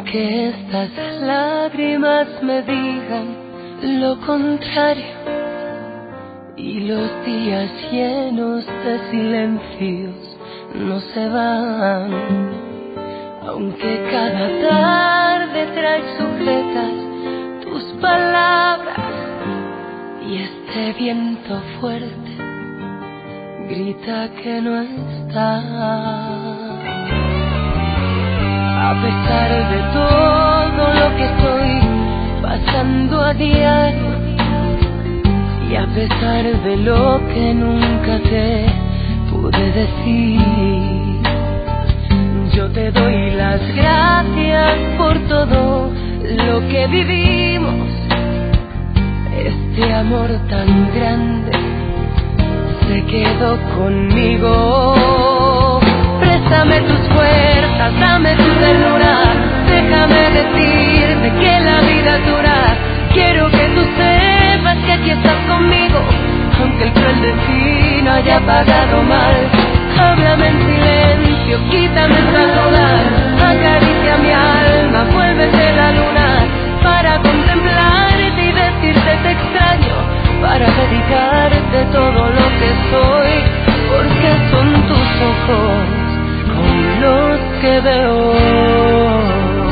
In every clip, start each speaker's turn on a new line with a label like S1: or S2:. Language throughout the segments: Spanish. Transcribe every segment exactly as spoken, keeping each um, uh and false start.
S1: Aunque estas lágrimas me digan lo contrario y los días llenos de silencios no se van, aunque cada tarde trae sujetas tus palabras y este viento fuerte grita que no está. A pesar de todo lo que estoy pasando a diario y a pesar de lo que nunca te pude decir, yo te doy las gracias por todo lo que vivimos. Este amor tan grande se quedó conmigo. Préstame tus fuerzas, dame tu ternura, déjame decirte que la vida dura. Quiero que tú sepas que aquí estás conmigo, aunque el cruel destino haya pagado mal. Háblame en silencio, quítame esa duda, acaricia mi alma, vuélvete la luna, para contemplarte y decirte te extraño, para dedicarte todo lo que soy, porque son tus ojos con los que veo hoy.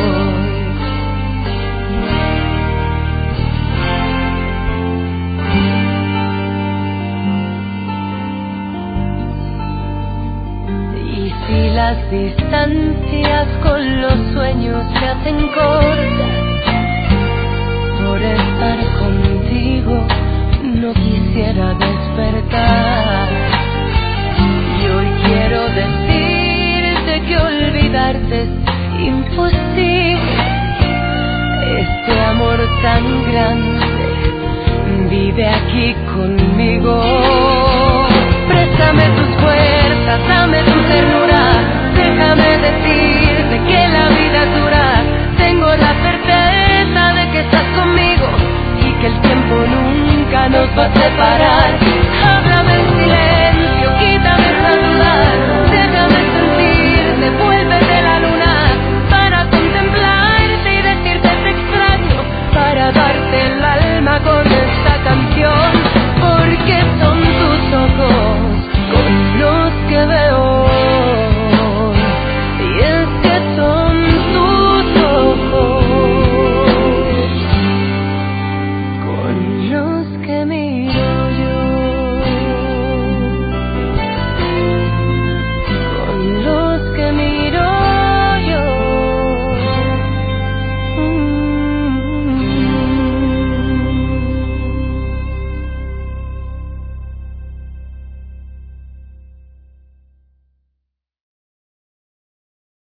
S1: Y si las distancias con los sueños se hacen cortas, por estar contigo no quisiera despertar. Y hoy quiero decirte que olvidarte es imposible. Este amor tan grande vive aquí conmigo.